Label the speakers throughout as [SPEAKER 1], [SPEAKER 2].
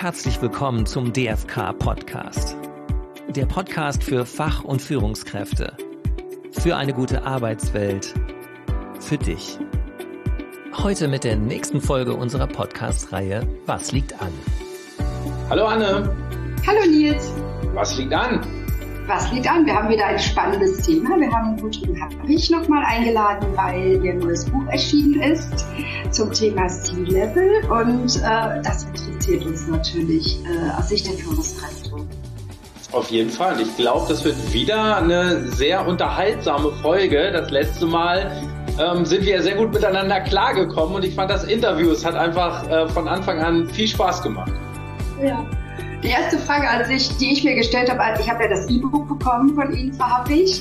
[SPEAKER 1] herzlich willkommen zum DFK-Podcast. Der Podcast für Fach- und Führungskräfte. Für eine gute Arbeitswelt. Für dich. Heute mit der nächsten Folge unserer Podcast-Reihe Was liegt an?
[SPEAKER 2] Hallo Anne.
[SPEAKER 3] Hallo Nils.
[SPEAKER 2] Was liegt an?
[SPEAKER 3] Was liegt an? Wir haben wieder ein spannendes Thema. Wir haben Gudrun Habrich nochmal eingeladen, weil ihr neues Buch erschienen ist zum Thema C-Level. Und das interessiert uns natürlich aus Sicht der Führungskräfte.
[SPEAKER 2] Auf jeden Fall. Ich glaube, das wird wieder eine sehr unterhaltsame Folge. Das letzte Mal sind wir sehr gut miteinander klargekommen und ich fand das Interview, es hat einfach von Anfang an viel Spaß gemacht.
[SPEAKER 3] Ja. Die erste Frage die ich mir gestellt habe, ich habe ja das E-Book bekommen von Ihnen, Frau Habrich.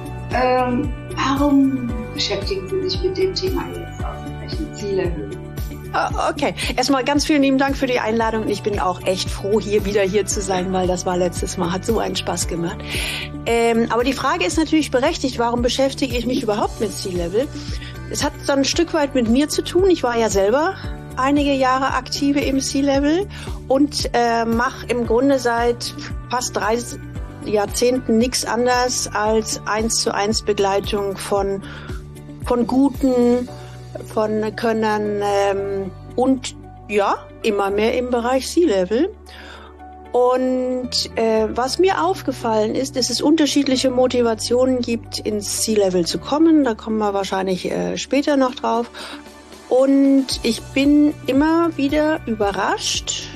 [SPEAKER 3] Warum beschäftigen Sie sich mit dem Thema jetzt ausgerechnet C-Level?
[SPEAKER 4] Okay, erstmal ganz vielen lieben Dank für die Einladung und ich bin auch echt froh, wieder hier zu sein, weil das war letztes Mal, hat so einen Spaß gemacht. Aber die Frage ist natürlich berechtigt, warum beschäftige ich mich überhaupt mit C-Level? Es hat dann ein Stück weit mit mir zu tun. Ich war ja selber einige Jahre aktive im C-Level und mache im Grunde seit fast 3 Jahrzehnten nichts anderes als 1:1 Begleitung von guten, von Könnern und ja, immer mehr im Bereich C-Level. Und was mir aufgefallen ist, dass es unterschiedliche Motivationen gibt, ins C-Level zu kommen. Da kommen wir wahrscheinlich später noch drauf. Und ich bin immer wieder überrascht,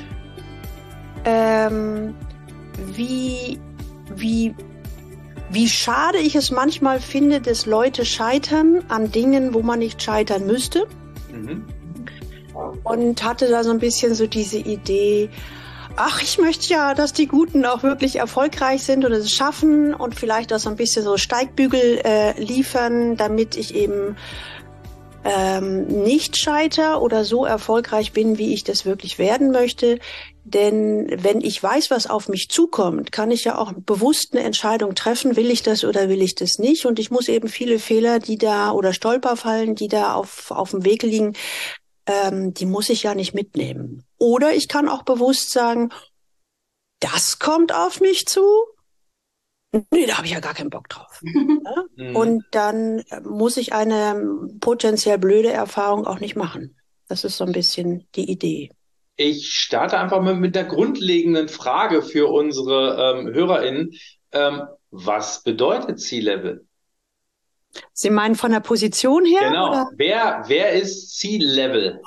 [SPEAKER 4] wie schade ich es manchmal finde, dass Leute scheitern an Dingen, wo man nicht scheitern müsste. Mhm. Und hatte da so ein bisschen so diese Idee, ich möchte ja, dass die Guten auch wirklich erfolgreich sind und es schaffen und vielleicht auch so ein bisschen so Steigbügel liefern, damit ich eben nicht scheiter oder so erfolgreich bin, wie ich das wirklich werden möchte. Denn wenn ich weiß, was auf mich zukommt, kann ich ja auch bewusst eine Entscheidung treffen, will ich das oder will ich das nicht. Und ich muss eben viele Fehler, die da oder Stolperfallen, die da auf dem Weg liegen, die muss ich ja nicht mitnehmen. Oder ich kann auch bewusst sagen, das kommt auf mich zu. Nee, da habe ich ja gar keinen Bock drauf. Ja? Und dann muss ich eine potenziell blöde Erfahrung auch nicht machen. Das ist so ein bisschen die Idee.
[SPEAKER 2] Ich starte einfach mal mit der grundlegenden Frage für unsere HörerInnen. Was bedeutet C-Level?
[SPEAKER 4] Sie meinen von der Position her?
[SPEAKER 2] Genau.
[SPEAKER 4] Oder?
[SPEAKER 2] Wer ist C-Level?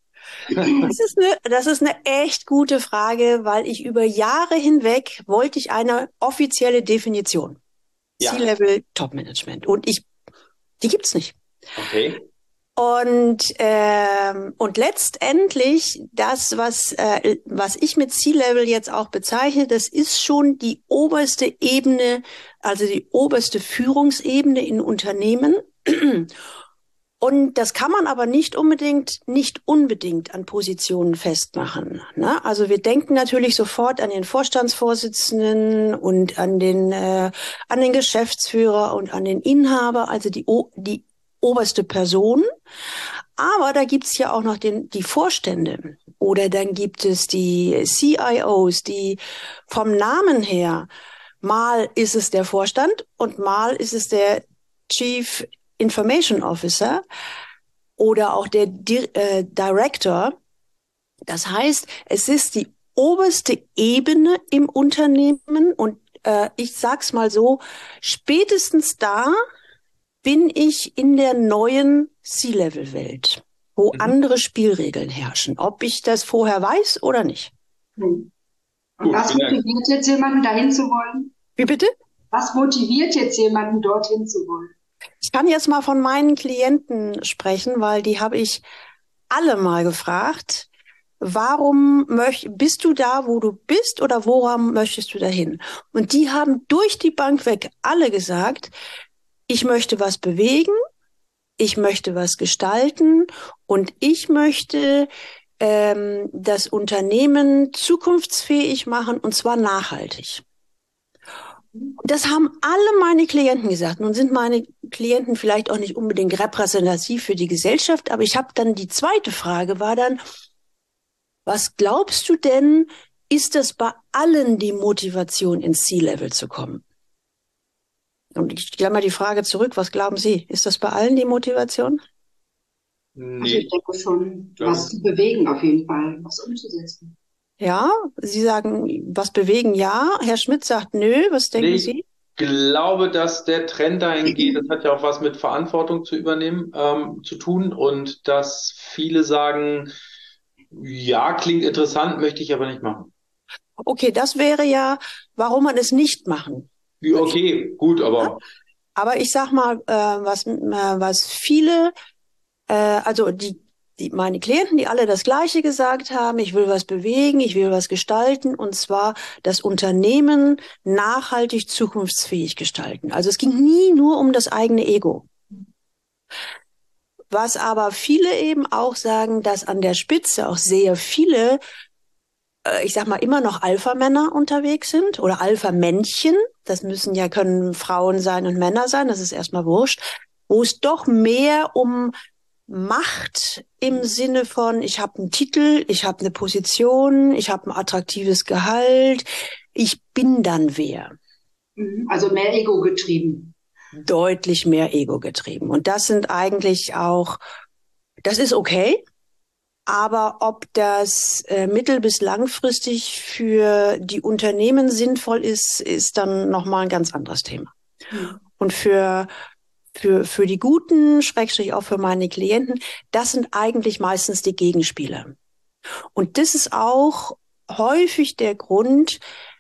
[SPEAKER 4] Das ist eine echt gute Frage, weil ich über Jahre hinweg wollte ich eine offizielle Definition. Ja. C-Level Top Management. Und die gibt's nicht.
[SPEAKER 2] Okay.
[SPEAKER 4] Und letztendlich das, was ich mit C-Level jetzt auch bezeichne, das ist schon die oberste Ebene, also die oberste Führungsebene in Unternehmen. Und das kann man aber nicht unbedingt an Positionen festmachen. Ne? Also wir denken natürlich sofort an den Vorstandsvorsitzenden und an den Geschäftsführer und an den Inhaber, also die oberste Person. Aber da gibt's ja auch noch die Vorstände oder dann gibt es die CIOs, die vom Namen her, mal ist es der Vorstand und mal ist es der Chief Information Officer oder auch der Director. Das heißt, es ist die oberste Ebene im Unternehmen und ich sag's mal so, spätestens da bin ich in der neuen C-Level-Welt, wo andere Spielregeln herrschen, ob ich das vorher weiß oder nicht.
[SPEAKER 3] Und was motiviert jetzt jemanden, dahin zu wollen?
[SPEAKER 4] Wie bitte?
[SPEAKER 3] Was motiviert jetzt jemanden, dorthin zu wollen?
[SPEAKER 4] Ich kann jetzt mal von meinen Klienten sprechen, weil die habe ich alle mal gefragt, warum bist du da, wo du bist oder woran möchtest du dahin? Und die haben durch die Bank weg alle gesagt, ich möchte was bewegen, ich möchte was gestalten und ich möchte das Unternehmen zukunftsfähig machen und zwar nachhaltig. Das haben alle meine Klienten gesagt. Nun sind meine Klienten vielleicht auch nicht unbedingt repräsentativ für die Gesellschaft, aber ich habe dann die zweite Frage war dann, was glaubst du denn, ist das bei allen die Motivation, ins C-Level zu kommen? Und ich stelle mal die Frage zurück, was glauben Sie? Ist das bei allen die Motivation?
[SPEAKER 3] Also ich denke schon, was zu bewegen auf jeden Fall, was umzusetzen.
[SPEAKER 4] Ja, Sie sagen, was bewegen, ja. Herr Schmidt sagt, nö. Was denken Sie?
[SPEAKER 2] Ich glaube, dass der Trend dahin geht, das hat ja auch was mit Verantwortung zu übernehmen, zu tun und dass viele sagen, ja, klingt interessant, möchte ich aber nicht machen.
[SPEAKER 4] Okay, das wäre ja, warum man es nicht machen.
[SPEAKER 2] Ja, okay, gut, aber
[SPEAKER 4] Aber ich sag mal, was viele, also meine Klienten, die alle das Gleiche gesagt haben, ich will was bewegen, ich will was gestalten, und zwar das Unternehmen nachhaltig zukunftsfähig gestalten. Also es ging nie nur um das eigene Ego. Was aber viele eben auch sagen, dass an der Spitze auch sehr viele, ich sag mal, immer noch Alpha-Männer unterwegs sind oder Alpha-Männchen. Das können Frauen sein und Männer sein, das ist erstmal wurscht, wo es doch mehr um Macht im Sinne von, ich habe einen Titel, ich habe eine Position, ich habe ein attraktives Gehalt, ich bin dann wer.
[SPEAKER 3] Also mehr Ego getrieben.
[SPEAKER 4] Deutlich mehr Ego getrieben. Und das sind eigentlich auch, das ist okay, aber ob das mittel- bis langfristig für die Unternehmen sinnvoll ist, ist dann nochmal ein ganz anderes Thema. Und für die Guten, Schrägstrich auch für meine Klienten, das sind eigentlich meistens die Gegenspieler. Und das ist auch häufig der Grund,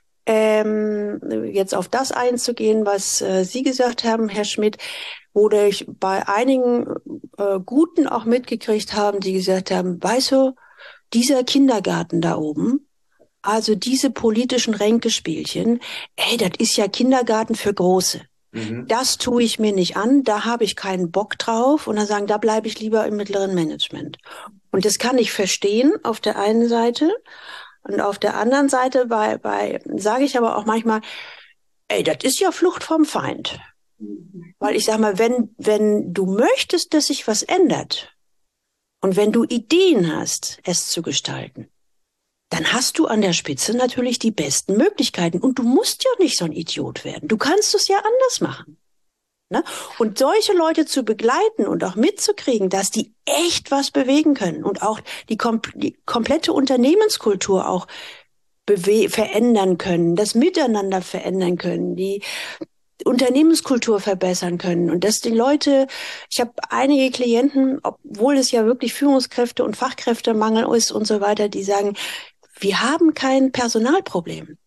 [SPEAKER 4] jetzt auf das einzugehen, was Sie gesagt haben, Herr Schmidt, wo ich bei einigen Guten auch mitgekriegt haben, die gesagt haben, weißt du, dieser Kindergarten da oben, also diese politischen Ränkespielchen, das ist ja Kindergarten für Große. Das tue ich mir nicht an, da habe ich keinen Bock drauf, und dann sagen, da bleibe ich lieber im mittleren Management. Und das kann ich verstehen auf der einen Seite, und auf der anderen Seite sage ich aber auch manchmal, das ist ja Flucht vom Feind. Weil ich sage mal, wenn du möchtest, dass sich was ändert und wenn du Ideen hast, es zu gestalten, dann hast du an der Spitze natürlich die besten Möglichkeiten. Und du musst ja nicht so ein Idiot werden. Du kannst es ja anders machen. Ne? Und solche Leute zu begleiten und auch mitzukriegen, dass die echt was bewegen können und auch die komplette Unternehmenskultur auch verändern können, das Miteinander verändern können, die Unternehmenskultur verbessern können. Und dass die Leute, ich habe einige Klienten, obwohl es ja wirklich Führungskräfte und Fachkräftemangel ist und so weiter, die sagen, wir haben kein Personalproblem.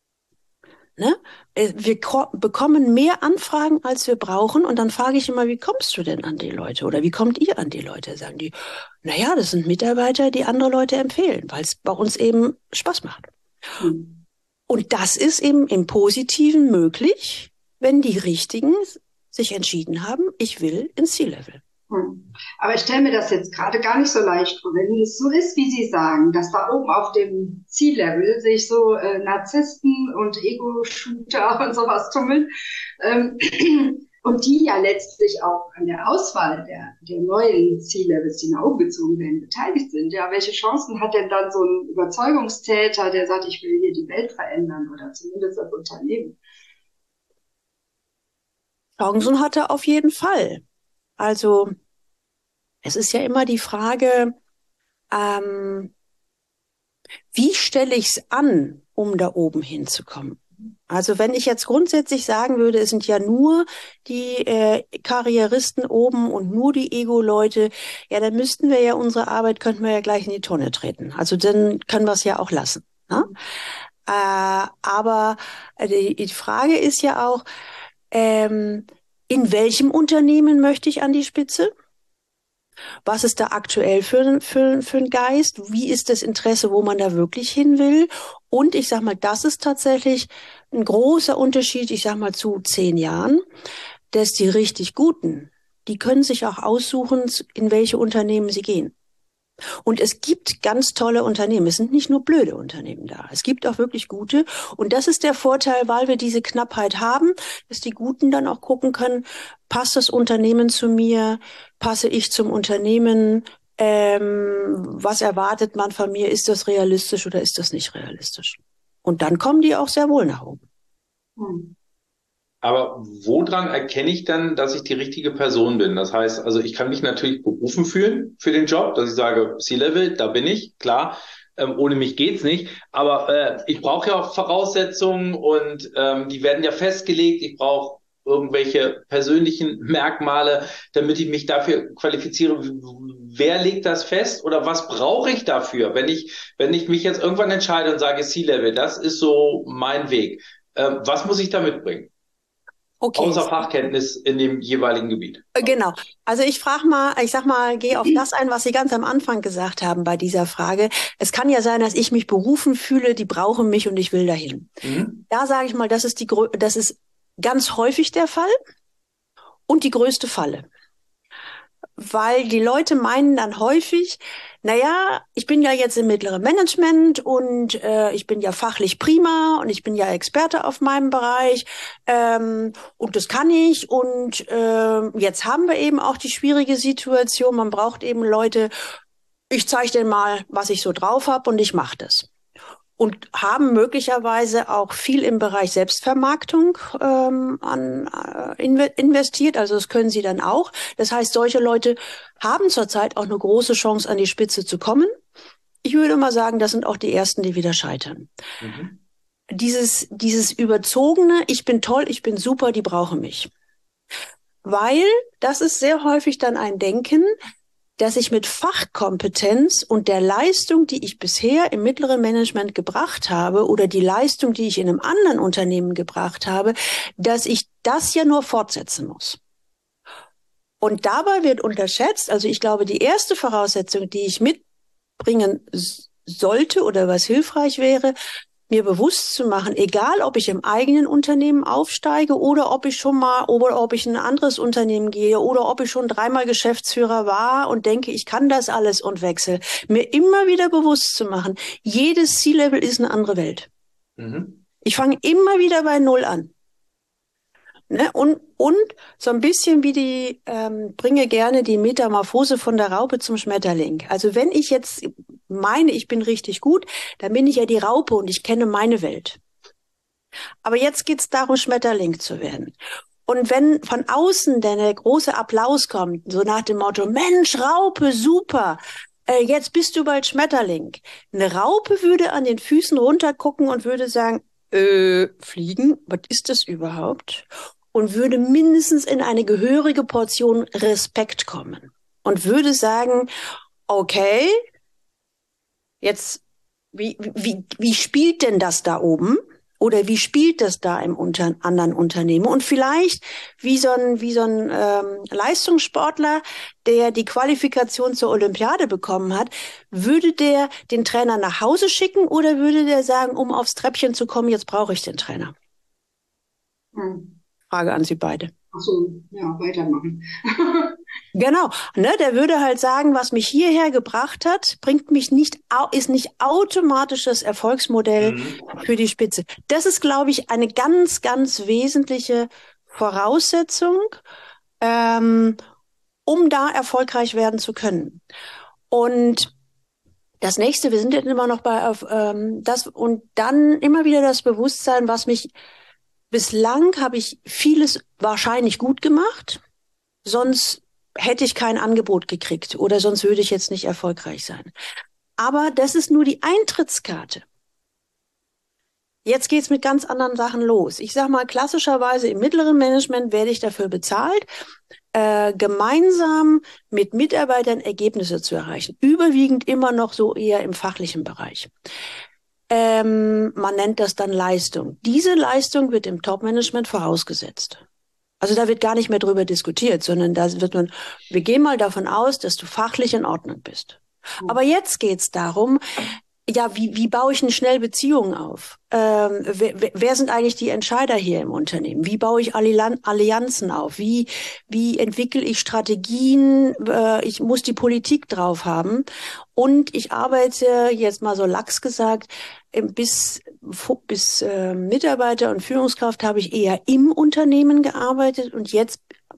[SPEAKER 4] Ne? Wir bekommen mehr Anfragen, als wir brauchen. Und dann frage ich immer, wie kommst du denn an die Leute? Oder wie kommt ihr an die Leute? Sagen die, naja, das sind Mitarbeiter, die andere Leute empfehlen, weil es bei uns eben Spaß macht. Und das ist eben im Positiven möglich, wenn die Richtigen sich entschieden haben, ich will ins C-Level.
[SPEAKER 3] Aber ich stelle mir das jetzt gerade gar nicht so leicht vor, wenn es so ist, wie Sie sagen, dass da oben auf dem C-Level sich so Narzissten und Ego-Shooter und sowas tummeln und die ja letztlich auch an der Auswahl der neuen C-Levels, die nach oben gezogen werden, beteiligt sind. Ja, welche Chancen hat denn dann so ein Überzeugungstäter, der sagt, ich will hier die Welt verändern oder zumindest das Unternehmen?
[SPEAKER 4] Chancen hat er auf jeden Fall. Also es ist ja immer die Frage, wie stelle ich es an, um da oben hinzukommen? Also wenn ich jetzt grundsätzlich sagen würde, es sind ja nur die Karrieristen oben und nur die Ego-Leute, ja, dann müssten wir ja könnten wir ja gleich in die Tonne treten. Also dann können wir es ja auch lassen. Ne? Aber die Frage ist ja auch, in welchem Unternehmen möchte ich an die Spitze? Was ist da aktuell für ein Geist? Wie ist das Interesse, wo man da wirklich hin will? Und ich sag mal, das ist tatsächlich ein großer Unterschied, ich sag mal, zu 10 Jahren, dass die richtig Guten, die können sich auch aussuchen, in welche Unternehmen sie gehen. Und es gibt ganz tolle Unternehmen. Es sind nicht nur blöde Unternehmen da. Es gibt auch wirklich gute. Und das ist der Vorteil, weil wir diese Knappheit haben, dass die Guten dann auch gucken können, passt das Unternehmen zu mir? Passe ich zum Unternehmen? was erwartet man von mir? Ist das realistisch oder ist das nicht realistisch? Und dann kommen die auch sehr wohl nach oben.
[SPEAKER 3] Hm.
[SPEAKER 2] Aber woran erkenne ich dann, dass ich die richtige Person bin? Das heißt, also ich kann mich natürlich berufen fühlen für den Job, dass ich sage, C-Level, da bin ich, klar. Ohne mich geht's nicht. Aber ich brauche ja auch Voraussetzungen und die werden ja festgelegt. Ich brauche irgendwelche persönlichen Merkmale, damit ich mich dafür qualifiziere. Wer legt das fest oder was brauche ich dafür, wenn ich mich jetzt irgendwann entscheide und sage C-Level, das ist so mein Weg. Was muss ich da mitbringen?
[SPEAKER 4] Okay.
[SPEAKER 2] Außer Fachkenntnis in dem jeweiligen Gebiet.
[SPEAKER 4] Genau. Also ich sag mal, gehe auf das ein, was Sie ganz am Anfang gesagt haben bei dieser Frage. Es kann ja sein, dass ich mich berufen fühle, die brauchen mich und ich will dahin.
[SPEAKER 2] Mhm.
[SPEAKER 4] Da sage ich mal, das ist ganz häufig der Fall und die größte Falle. Weil die Leute meinen dann häufig, naja, ich bin ja jetzt im mittleren Management und ich bin ja fachlich prima und ich bin ja Experte auf meinem Bereich und das kann ich. Und jetzt haben wir eben auch die schwierige Situation, man braucht eben Leute, ich zeige denen mal, was ich so drauf habe und ich mache das. Und haben möglicherweise auch viel im Bereich Selbstvermarktung investiert. Also das können sie dann auch. Das heißt, solche Leute haben zurzeit auch eine große Chance, an die Spitze zu kommen. Ich würde mal sagen, das sind auch die Ersten, die wieder scheitern.
[SPEAKER 2] Mhm.
[SPEAKER 4] Dieses überzogene, ich bin toll, ich bin super, die brauchen mich. Weil das ist sehr häufig dann ein Denken, dass ich mit Fachkompetenz und der Leistung, die ich bisher im mittleren Management gebracht habe oder die Leistung, die ich in einem anderen Unternehmen gebracht habe, dass ich das ja nur fortsetzen muss. Und dabei wird unterschätzt, also ich glaube, die erste Voraussetzung, die ich mitbringen sollte oder was hilfreich wäre, mir bewusst zu machen, egal ob ich im eigenen Unternehmen aufsteige oder ob ich in ein anderes Unternehmen gehe oder ob ich schon 3-mal Geschäftsführer war und denke, ich kann das alles und wechsle, mir immer wieder bewusst zu machen, jedes C-Level ist eine andere Welt.
[SPEAKER 2] Mhm.
[SPEAKER 4] Ich fange immer wieder bei Null an. Ne? Und so ein bisschen wie bringe gerne die Metamorphose von der Raupe zum Schmetterling. Also wenn ich jetzt meine, ich bin richtig gut, dann bin ich ja die Raupe und ich kenne meine Welt. Aber jetzt geht's darum, Schmetterling zu werden. Und wenn von außen dann der große Applaus kommt, so nach dem Motto, Mensch, Raupe, super, jetzt bist du bald Schmetterling. Eine Raupe würde an den Füßen runtergucken und würde sagen, fliegen, was ist das überhaupt? Und würde mindestens in eine gehörige Portion Respekt kommen. Und würde sagen, okay, jetzt, wie spielt denn das da oben? Oder wie spielt das da im anderen Unternehmen? Und vielleicht wie so ein Leistungssportler, der die Qualifikation zur Olympiade bekommen hat, würde der den Trainer nach Hause schicken oder würde der sagen, um aufs Treppchen zu kommen, jetzt brauche ich den Trainer? Frage an Sie beide.
[SPEAKER 3] Ach so, ja, weitermachen.
[SPEAKER 4] Genau, ne, der würde halt sagen, was mich hierher gebracht hat, ist nicht automatisch das Erfolgsmodell für die Spitze. Das ist, glaube ich, eine ganz, ganz wesentliche Voraussetzung, um da erfolgreich werden zu können. Und das nächste, wir sind jetzt immer noch das und dann immer wieder das Bewusstsein, bislang habe ich vieles wahrscheinlich gut gemacht, sonst hätte ich kein Angebot gekriegt oder sonst würde ich jetzt nicht erfolgreich sein. Aber das ist nur die Eintrittskarte. Jetzt geht's mit ganz anderen Sachen los. Ich sag mal, klassischerweise im mittleren Management werde ich dafür bezahlt, gemeinsam mit Mitarbeitern Ergebnisse zu erreichen. Überwiegend immer noch so eher im fachlichen Bereich. Man nennt das dann Leistung. Diese Leistung wird im Top-Management vorausgesetzt. Also da wird gar nicht mehr drüber diskutiert, sondern wir gehen mal davon aus, dass du fachlich in Ordnung bist. Aber jetzt geht's darum, ja, wie baue ich denn schnell Beziehungen auf? Wer sind eigentlich die Entscheider hier im Unternehmen? Wie baue ich Allianzen auf? Wie entwickle ich Strategien? Ich muss die Politik drauf haben. Und ich arbeite, jetzt mal so lax gesagt, bis Mitarbeiter und Führungskraft habe ich eher im Unternehmen gearbeitet und jetzt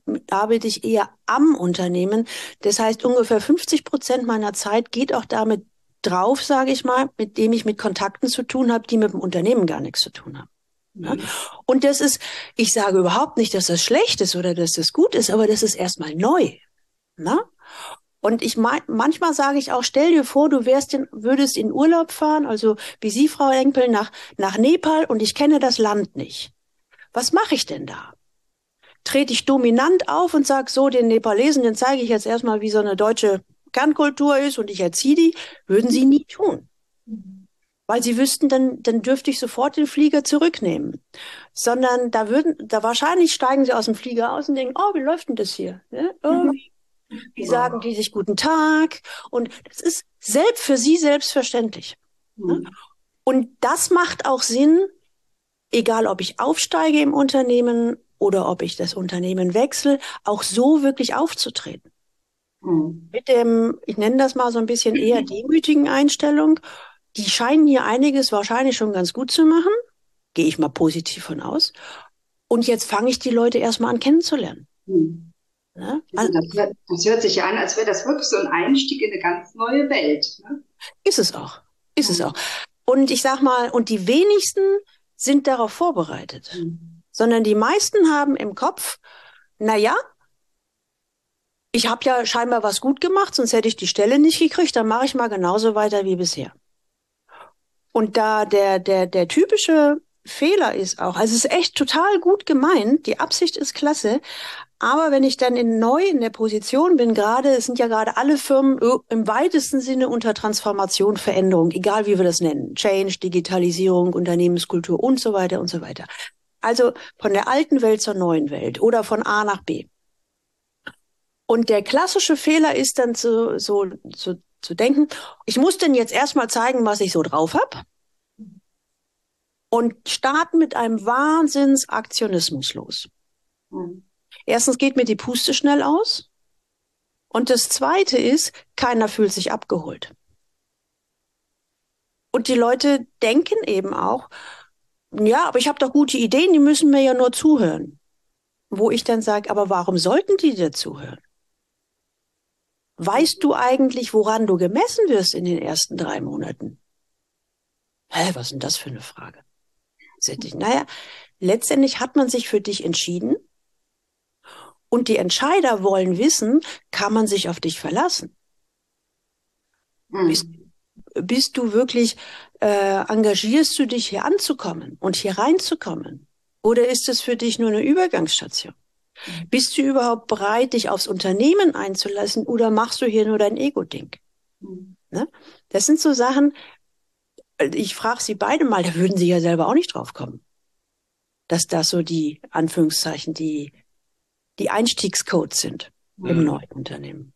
[SPEAKER 4] arbeite ich eher am Unternehmen. Das heißt, ungefähr 50% meiner Zeit geht auch damit drauf, sage ich mal, mit dem ich mit Kontakten zu tun habe, die mit dem Unternehmen gar nichts zu tun haben. Ja? Und das ist, ich sage überhaupt nicht, dass das schlecht ist oder dass das gut ist, aber das ist erstmal neu. Na? Und manchmal sage ich auch, stell dir vor, du würdest in Urlaub fahren, also wie Sie, Frau Engpel, nach Nepal und ich kenne das Land nicht. Was mache ich denn da? Trete ich dominant auf und sage so, den Nepalesen, den zeige ich jetzt erstmal, wie so eine deutsche Kernkultur ist und ich erziehe die, würden Sie nie tun. Weil Sie wüssten, dann dürfte ich sofort den Flieger zurücknehmen. Sondern da wahrscheinlich steigen Sie aus dem Flieger aus und denken, oh, wie läuft denn das hier? Ja? Oh, wie sagen die sich guten Tag? Und das ist für Sie selbstverständlich. Ne? Und das macht auch Sinn, egal ob ich aufsteige im Unternehmen oder ob ich das Unternehmen wechsle, auch so wirklich aufzutreten. Mit ich nenne das mal so ein bisschen eher demütigen Einstellung. Die scheinen hier einiges wahrscheinlich schon ganz gut zu machen. Gehe ich mal positiv von aus. Und jetzt fange ich die Leute erstmal an kennenzulernen. Ne?
[SPEAKER 3] Also das hört sich ja an, als wäre das wirklich so ein Einstieg in eine ganz neue Welt. Ne?
[SPEAKER 4] Ist es auch. Ist es auch. Und ich sag mal, und die wenigsten sind darauf vorbereitet. Sondern die meisten haben im Kopf, naja, ich habe ja scheinbar was gut gemacht, sonst hätte ich die Stelle nicht gekriegt, dann mache ich mal genauso weiter wie bisher. Und da der typische Fehler ist auch, also es ist echt total gut gemeint, die Absicht ist klasse, aber wenn ich dann neu in der Position bin, es sind ja gerade alle Firmen im weitesten Sinne unter Transformation, Veränderung, egal wie wir das nennen, Change, Digitalisierung, Unternehmenskultur und so weiter und so weiter. Also von der alten Welt zur neuen Welt oder von A nach B. Und der klassische Fehler ist dann zu denken, ich muss denn jetzt erstmal zeigen, was ich so drauf habe und starten mit einem Wahnsinnsaktionismus los. Erstens geht mir die Puste schnell aus und das Zweite ist, keiner fühlt sich abgeholt. Und die Leute denken eben auch, ja, aber ich habe doch gute Ideen, die müssen mir ja nur zuhören. Wo ich dann sage, aber warum sollten die dir zuhören? Weißt du eigentlich, woran du gemessen wirst in den ersten 3 Monaten? Was ist denn das für eine Frage? Naja, letztendlich hat man sich für dich entschieden und die Entscheider wollen wissen, kann man sich auf dich verlassen? Bist du wirklich, engagierst du dich hier anzukommen und hier reinzukommen? Oder ist es für dich nur eine Übergangsstation? Bist du überhaupt bereit, dich aufs Unternehmen einzulassen oder machst du hier nur dein Ego-Ding? Ne? Das sind so Sachen, ich frage Sie beide mal, da würden Sie ja selber auch nicht drauf kommen, dass das so die, Anführungszeichen, die Einstiegscodes sind im neuen Unternehmen.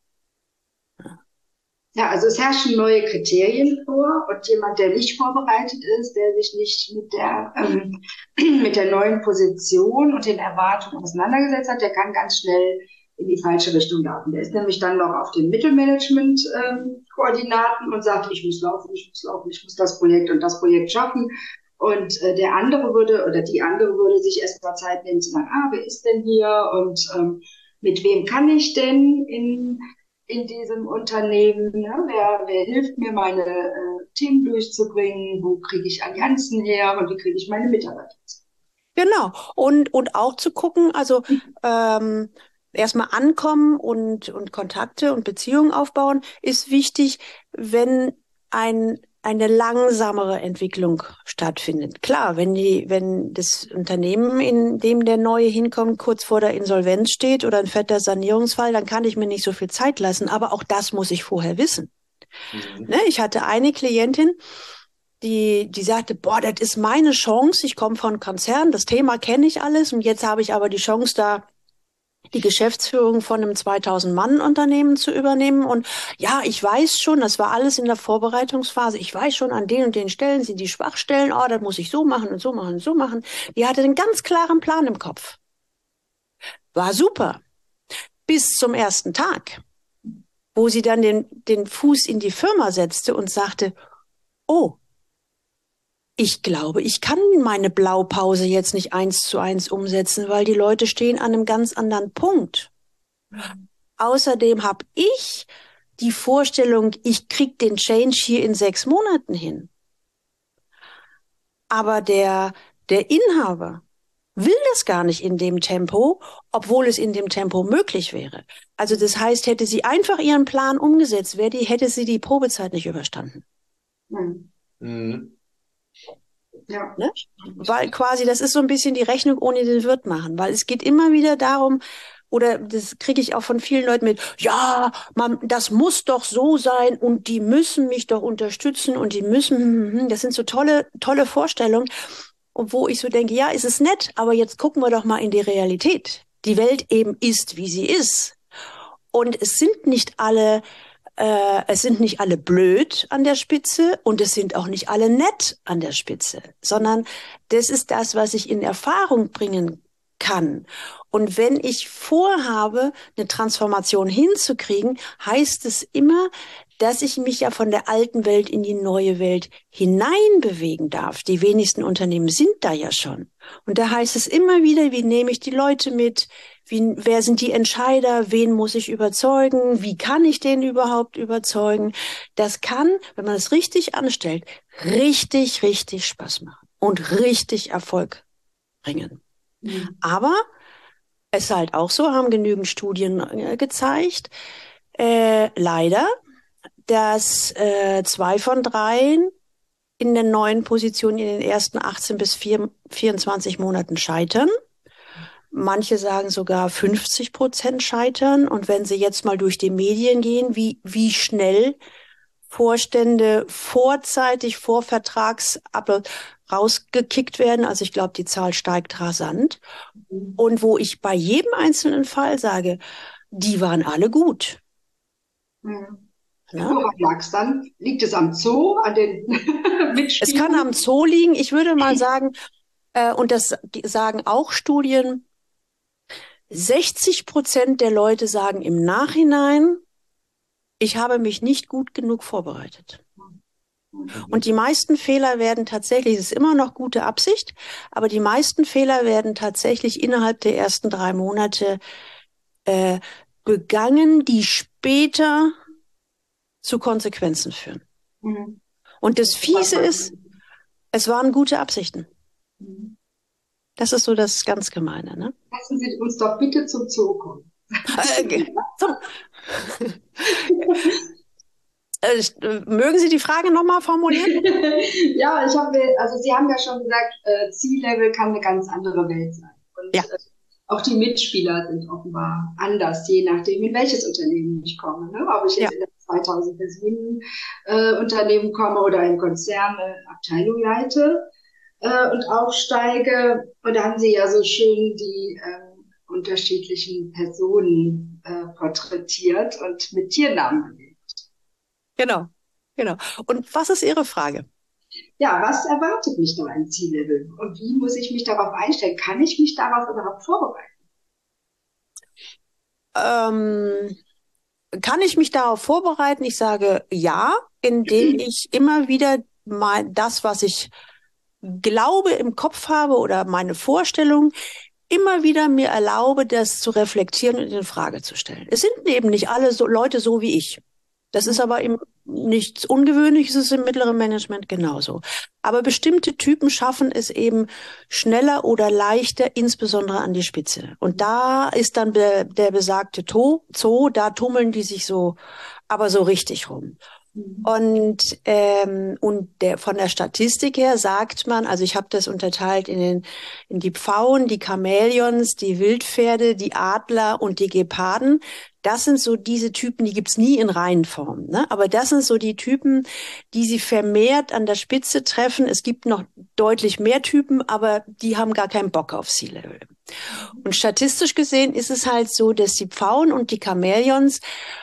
[SPEAKER 3] Ja, also es herrschen neue Kriterien vor und jemand, der nicht vorbereitet ist, der sich nicht mit der neuen Position und den Erwartungen auseinandergesetzt hat, der kann ganz schnell in die falsche Richtung laufen. Der ist nämlich dann noch auf den Mittelmanagement-Koordinaten und sagt, ich muss laufen, ich muss das Projekt und das Projekt schaffen. Und die andere würde sich erst mal Zeit nehmen zu sagen, wer ist denn hier und mit wem kann ich denn in diesem Unternehmen, ne? Wer hilft mir, meine Themen durchzubringen, wo kriege ich Allianzen her und wie kriege ich meine Mitarbeiter?
[SPEAKER 4] Genau, und auch zu gucken, also erstmal ankommen und Kontakte und Beziehungen aufbauen, ist wichtig, wenn eine langsamere Entwicklung stattfindet. Klar, wenn das Unternehmen, in dem der Neue hinkommt, kurz vor der Insolvenz steht oder ein fetter Sanierungsfall, dann kann ich mir nicht so viel Zeit lassen. Aber auch das muss ich vorher wissen. Ne? Ich hatte eine Klientin, die sagte, das ist meine Chance. Ich komme von Konzern, das Thema kenne ich alles und jetzt habe ich aber die Chance, da die Geschäftsführung von einem 2000-Mann-Unternehmen zu übernehmen. Und ja, ich weiß schon, das war alles in der Vorbereitungsphase, ich weiß schon, an den und den Stellen sind die Schwachstellen, das muss ich so machen und so machen und so machen. Die hatte einen ganz klaren Plan im Kopf. War super. Bis zum ersten Tag, wo sie dann den Fuß in die Firma setzte und sagte, Ich glaube, ich kann meine Blaupause jetzt nicht 1:1 umsetzen, weil die Leute stehen an einem ganz anderen Punkt. Außerdem habe ich die Vorstellung, ich krieg den Change hier in 6 Monaten hin. Aber der Inhaber will das gar nicht in dem Tempo, obwohl es in dem Tempo möglich wäre. Also das heißt, hätte sie einfach ihren Plan umgesetzt, hätte sie die Probezeit nicht überstanden.
[SPEAKER 2] Mhm.
[SPEAKER 3] Ja.
[SPEAKER 4] Ne? Weil quasi, das ist so ein bisschen die Rechnung ohne den Wirt machen, weil es geht immer wieder darum, oder das kriege ich auch von vielen Leuten mit, ja, das muss doch so sein und die müssen mich doch unterstützen und die müssen, das sind so tolle Vorstellungen. Und wo ich so denke, ja, ist es nett, aber jetzt gucken wir doch mal in die Realität. Die Welt eben ist, wie sie ist. Und es sind nicht alle blöd an der Spitze und es sind auch nicht alle nett an der Spitze, sondern das ist das, was ich in Erfahrung bringen kann. Und wenn ich vorhabe, eine Transformation hinzukriegen, heißt es immer, dass ich mich ja von der alten Welt in die neue Welt hineinbewegen darf. Die wenigsten Unternehmen sind da ja schon. Und da heißt es immer wieder, wie nehme ich die Leute mit? Wer sind die Entscheider? Wen muss ich überzeugen? Wie kann ich den überhaupt überzeugen? Das kann, wenn man es richtig anstellt, richtig, richtig Spaß machen und richtig Erfolg bringen. Aber es ist halt auch so, haben genügend Studien gezeigt, leider, dass 2 von 3 in der neuen Position in den ersten 18 bis 24 Monaten scheitern. Manche sagen sogar 50% scheitern. Und wenn Sie jetzt mal durch die Medien gehen, wie schnell Vorstände vorzeitig vor Vertragsablauf rausgekickt werden. Also ich glaube, die Zahl steigt rasant. Und wo ich bei jedem einzelnen Fall sage, die waren alle gut.
[SPEAKER 3] Ja. Woran lag es dann? Liegt es am Zoo, an den Mitspielern?
[SPEAKER 4] Es kann am Zoo liegen. Ich würde mal sagen, und das sagen auch Studien, 60% der Leute sagen im Nachhinein, ich habe mich nicht gut genug vorbereitet. Und die meisten Fehler werden tatsächlich, es ist immer noch gute Absicht, aber die meisten Fehler werden tatsächlich innerhalb der ersten 3 Monate begangen, die später zu Konsequenzen führen. Und das Fiese ist, es waren gute Absichten. Das ist so das ganz Gemeine, ne?
[SPEAKER 3] Lassen Sie uns doch bitte zum Zoo kommen.
[SPEAKER 4] Mögen Sie die Frage nochmal formulieren?
[SPEAKER 3] Ja, also Sie haben ja schon gesagt, C-Level kann eine ganz andere Welt sein. Und auch die Mitspieler sind offenbar anders, je nachdem, in welches Unternehmen ich komme. Ne? Ob ich jetzt in das 2000 Personen Unternehmen komme oder einen Konzern, eine Abteilung leite und aufsteige. Und da haben Sie ja so schön die unterschiedlichen Personen porträtiert und mit Tiernamen belegt.
[SPEAKER 4] Genau. Und was ist Ihre Frage?
[SPEAKER 3] Ja, was erwartet mich da im C-Level? Und wie muss ich mich darauf einstellen? Kann ich mich darauf überhaupt vorbereiten?
[SPEAKER 4] Kann ich mich darauf vorbereiten? Ich sage ja, indem ich immer wieder mal das, was ich glaube im Kopf habe oder meine Vorstellung, immer wieder mir erlaube, das zu reflektieren und in Frage zu stellen. Es sind eben nicht alle Leute so wie ich. Das ist aber eben nichts Ungewöhnliches, ist im mittleren Management genauso. Aber bestimmte Typen schaffen es eben schneller oder leichter, insbesondere an die Spitze. Und da ist dann der besagte Zoo, da tummeln die sich aber so richtig rum. Und von der Statistik her sagt man, also ich habe das unterteilt in die Pfauen, die Chamäleons, die Wildpferde, die Adler und die Geparden. Das sind so diese Typen, die gibt's nie in Reihenform, ne? Aber das sind so die Typen, die sie vermehrt an der Spitze treffen. Es gibt noch deutlich mehr Typen, aber die haben gar keinen Bock auf C-Level. Und statistisch gesehen ist es halt so, dass die Pfauen und die Chamäleons,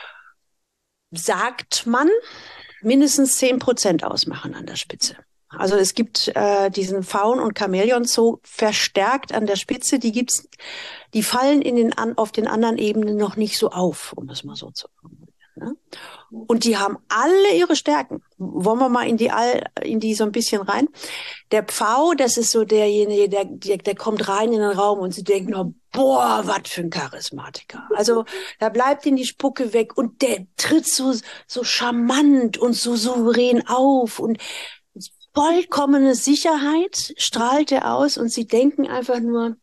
[SPEAKER 4] sagt man, mindestens 10% ausmachen an der Spitze. Also es gibt diesen Pfauen- und Chamäleon-Zoo verstärkt an der Spitze. Die fallen auf den anderen Ebenen noch nicht so auf, um es mal so zu formulieren. Ne? Und die haben alle ihre Stärken. Wollen wir mal in die so ein bisschen rein? Der Pfau, das ist so derjenige, der kommt rein in den Raum und sie denken nur, boah, was für ein Charismatiker. Also da bleibt ihm die Spucke weg und der tritt so charmant und so souverän auf und vollkommene Sicherheit strahlt er aus und sie denken einfach nur,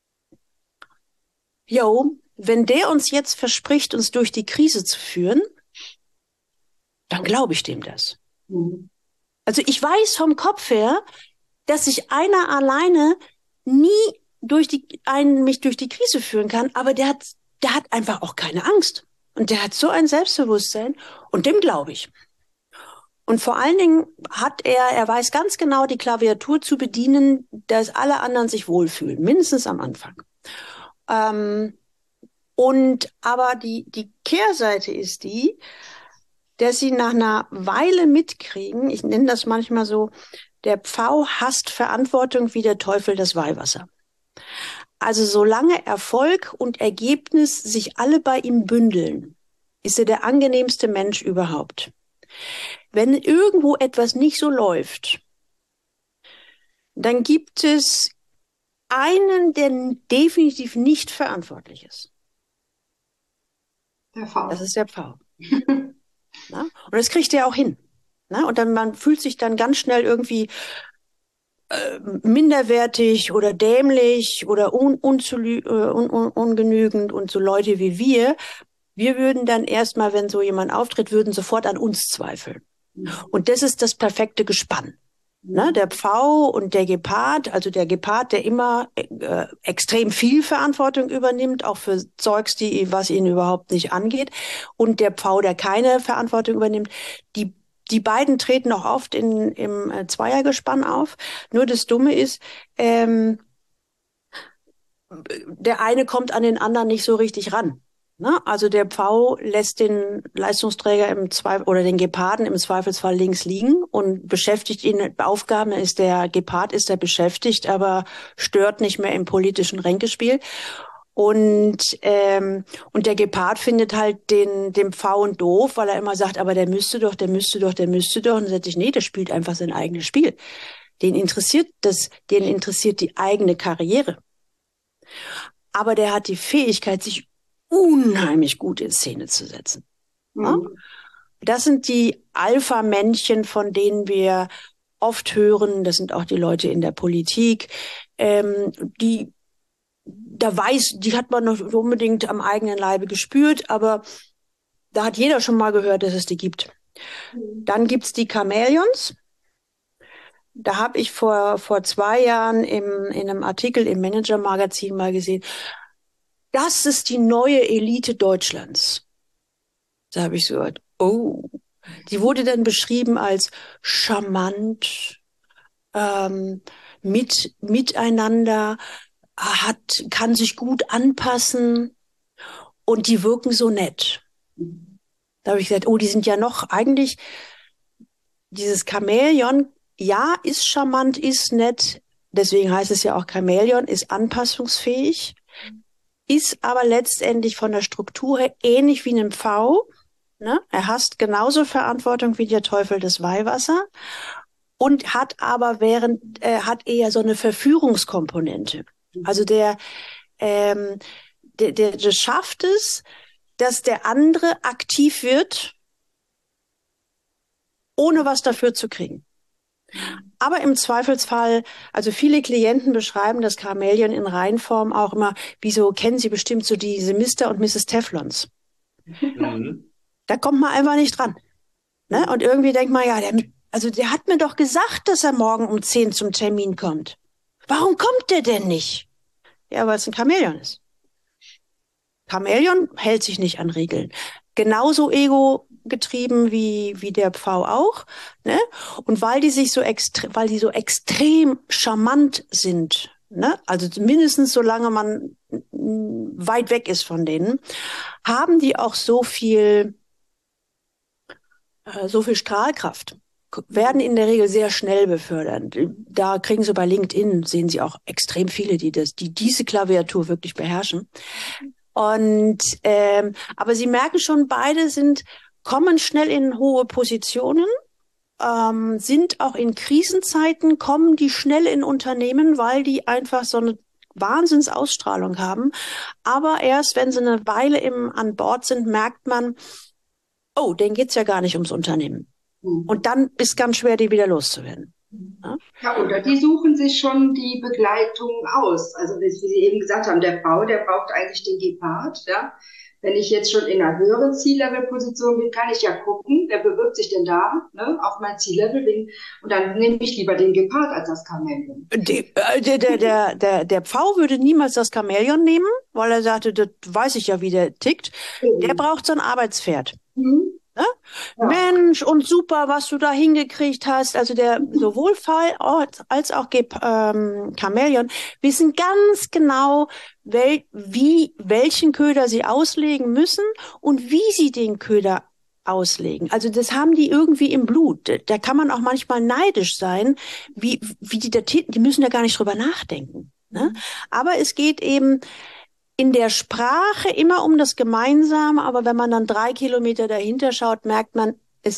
[SPEAKER 4] jo, wenn der uns jetzt verspricht, uns durch die Krise zu führen, dann glaube ich dem das.
[SPEAKER 3] Mhm.
[SPEAKER 4] Also ich weiß vom Kopf her, dass sich einer alleine nie mich durch die Krise führen kann, aber der hat einfach auch keine Angst. Und der hat so ein Selbstbewusstsein und dem glaube ich. Und vor allen Dingen er weiß ganz genau die Klaviatur zu bedienen, dass alle anderen sich wohlfühlen, mindestens am Anfang. Aber die Kehrseite ist die, dass sie nach einer Weile mitkriegen, ich nenne das manchmal so, der Pfau hasst Verantwortung wie der Teufel das Weihwasser. Also solange Erfolg und Ergebnis sich alle bei ihm bündeln, ist er der angenehmste Mensch überhaupt. Wenn irgendwo etwas nicht so läuft, dann gibt es einen, der definitiv nicht verantwortlich ist.
[SPEAKER 3] Der Pfau.
[SPEAKER 4] Das ist der Pfau. Na? Und das kriegt er auch hin. Na? Und dann man fühlt sich dann ganz schnell irgendwie minderwertig oder dämlich oder ungenügend und so Leute wie wir würden dann erstmal, wenn so jemand auftritt, würden sofort an uns zweifeln. Und das ist das perfekte Gespann. Ne? Der Pfau und der Gepard, also der Gepard, der immer extrem viel Verantwortung übernimmt, auch für Zeugs, was ihn überhaupt nicht angeht. Und der Pfau, der keine Verantwortung übernimmt, die beiden treten auch oft im Zweiergespann auf. Nur das Dumme ist, der eine kommt an den anderen nicht so richtig ran. Ne? Also der Pfau lässt den Leistungsträger oder den Geparden im Zweifelsfall links liegen und beschäftigt ihn mit Aufgaben. Der Gepard ist beschäftigt, aber stört nicht mehr im politischen Ränkespiel. Und der Gepard findet halt den Pfauen doof, weil er immer sagt, aber der müsste doch. Und dann sagt ich, nee, der spielt einfach sein eigenes Spiel. Den interessiert die eigene Karriere. Aber der hat die Fähigkeit, sich unheimlich gut in Szene zu setzen. Mhm. Ja? Das sind die Alpha-Männchen, von denen wir oft hören. Das sind auch die Leute in der Politik, die hat man noch unbedingt am eigenen Leibe gespürt, aber da hat jeder schon mal gehört, dass es die gibt. Dann gibt's die Chamäleons. Da habe ich vor 2 Jahren in einem Artikel im Manager-Magazin mal gesehen, das ist die neue Elite Deutschlands. Da habe ich so gehört, oh. Die wurde dann beschrieben als charmant, miteinander, kann sich gut anpassen und die wirken so nett. Da habe ich gesagt, oh, die sind ja noch eigentlich, dieses Chamäleon, ja, ist charmant, ist nett, deswegen heißt es ja auch Chamäleon, ist anpassungsfähig, ist aber letztendlich von der Struktur her ähnlich wie ein Pfau. Ne? Er hasst genauso Verantwortung wie der Teufel das Weihwasser und hat eher so eine Verführungskomponente. Also der schafft es, dass der andere aktiv wird, ohne was dafür zu kriegen. Aber im Zweifelsfall, also viele Klienten beschreiben das Chamäleon in Reinform auch immer, wieso kennen Sie bestimmt so diese Mr. und Mrs. Teflons. Mhm. Da kommt man einfach nicht dran. Ne? Und irgendwie denkt man, ja, der hat mir doch gesagt, dass er morgen um 10 zum Termin kommt. Warum kommt der denn nicht? Ja, weil es ein Chamäleon ist. Chamäleon hält sich nicht an Regeln. Genauso ego-getrieben wie der Pfau auch. Ne? Und weil die so extrem charmant sind, ne? Also mindestens solange man weit weg ist von denen, haben die auch so viel Strahlkraft. Werden in der Regel sehr schnell befördert. Da kriegen Sie bei LinkedIn, sehen Sie auch extrem viele, die diese Klaviatur wirklich beherrschen. Und aber Sie merken schon, beide kommen schnell in hohe Positionen, sind auch in Krisenzeiten, kommen die schnell in Unternehmen, weil die einfach so eine Wahnsinnsausstrahlung haben. Aber erst, wenn sie eine Weile an Bord sind, merkt man, oh, denen geht's ja gar nicht ums Unternehmen. Und dann ist ganz schwer, die wieder loszuwerden.
[SPEAKER 3] Ja? Ja, oder die suchen sich schon die Begleitung aus. Also wie Sie eben gesagt haben, der braucht eigentlich den Gepard. Ja? Wenn ich jetzt schon in einer höheren C-Level-Position bin, kann ich ja gucken, wer bewirbt sich denn da, ne, auf mein C-Level. Und dann nehme ich lieber den Gepard als das Chamäleon.
[SPEAKER 4] Der Pfau würde niemals das Chamäleon nehmen, weil er sagte, das weiß ich ja, wie der tickt. Der braucht so ein Arbeitspferd. Ne? Ja. Mensch, und super, was du da hingekriegt hast. Also der sowohl Pfau als auch Chamäleon wissen ganz genau, welchen Köder sie auslegen müssen und wie sie den Köder auslegen. Also das haben die irgendwie im Blut. Da kann man auch manchmal neidisch sein, wie die müssen da gar nicht drüber nachdenken. Ne? Aber es geht eben in der Sprache immer um das Gemeinsame, aber wenn man dann 3 Kilometer dahinter schaut, merkt man, es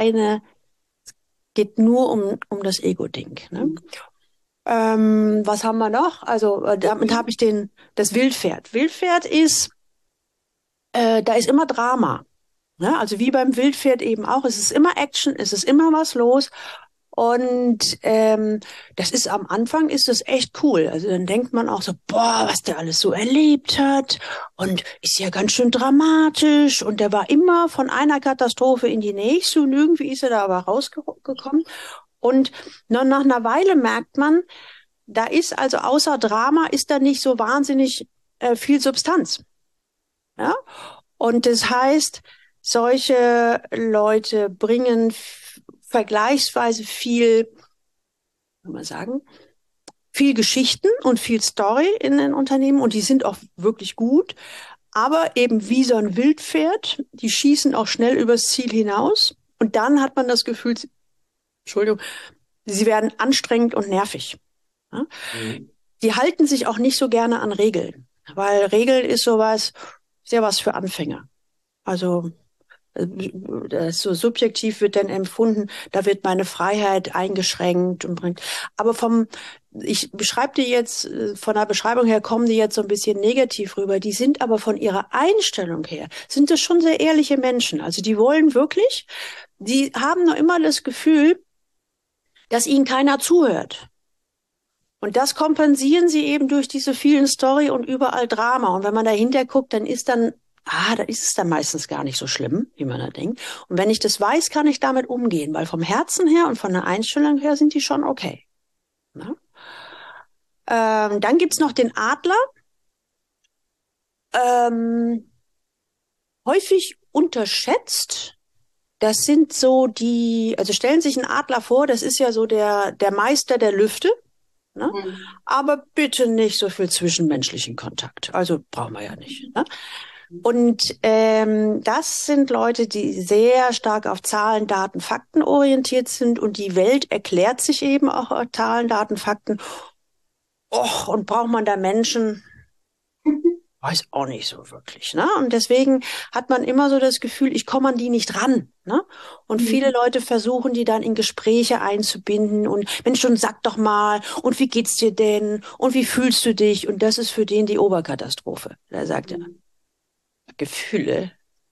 [SPEAKER 4] geht nur um das Ego-Ding. Ne? Was haben wir noch? Also damit habe ich das Wildpferd. Wildpferd ist, da ist immer Drama. Ne? Also wie beim Wildpferd eben auch. Es ist immer Action, es ist immer was los. Und das ist am Anfang ist das echt cool. Also dann denkt man auch so, boah, was der alles so erlebt hat und ist ja ganz schön dramatisch. Und der war immer von einer Katastrophe in die nächste und irgendwie ist er da aber rausgekommen. Und nach einer Weile merkt man, da ist also außer Drama ist da nicht so wahnsinnig viel Substanz. Ja? Und das heißt, solche Leute bringen vergleichsweise viel, kann man sagen, viel Geschichten und viel Story in den Unternehmen und die sind auch wirklich gut, aber eben wie so ein Wildpferd, die schießen auch schnell übers Ziel hinaus und dann hat man das Gefühl, Entschuldigung, sie werden anstrengend und nervig. Ja? Die halten sich auch nicht so gerne an Regeln, weil Regeln ist sehr was für Anfänger. Also das so subjektiv wird dann empfunden, da wird meine Freiheit eingeschränkt und bringt. Aber ich beschreibe die jetzt, von der Beschreibung her kommen die jetzt so ein bisschen negativ rüber. Die sind aber von ihrer Einstellung her, sind das schon sehr ehrliche Menschen. Also die wollen wirklich, die haben noch immer das Gefühl, dass ihnen keiner zuhört. Und das kompensieren sie eben durch diese vielen Story und überall Drama. Und wenn man dahinter guckt, da ist es dann meistens gar nicht so schlimm, wie man da denkt. Und wenn ich das weiß, kann ich damit umgehen, weil vom Herzen her und von der Einstellung her sind die schon okay. Ne? Dann gibt's noch den Adler. Häufig unterschätzt. Das sind so also stellen sich einen Adler vor, das ist ja so der Meister der Lüfte. Ne? Aber bitte nicht so viel zwischenmenschlichen Kontakt. Also brauchen wir ja nicht. Ne? Und das sind Leute, die sehr stark auf Zahlen, Daten, Fakten orientiert sind und die Welt erklärt sich eben auch auf Zahlen, Daten, Fakten. Och, und braucht man da Menschen? Weiß auch nicht so wirklich. Ne? Und deswegen hat man immer so das Gefühl, ich komme an die nicht ran. Ne? Und viele Leute versuchen, die dann in Gespräche einzubinden und Mensch, und sag doch mal, und wie geht's dir denn? Und wie fühlst du dich? Und das ist für den die Oberkatastrophe. Da sagt er, Gefühle.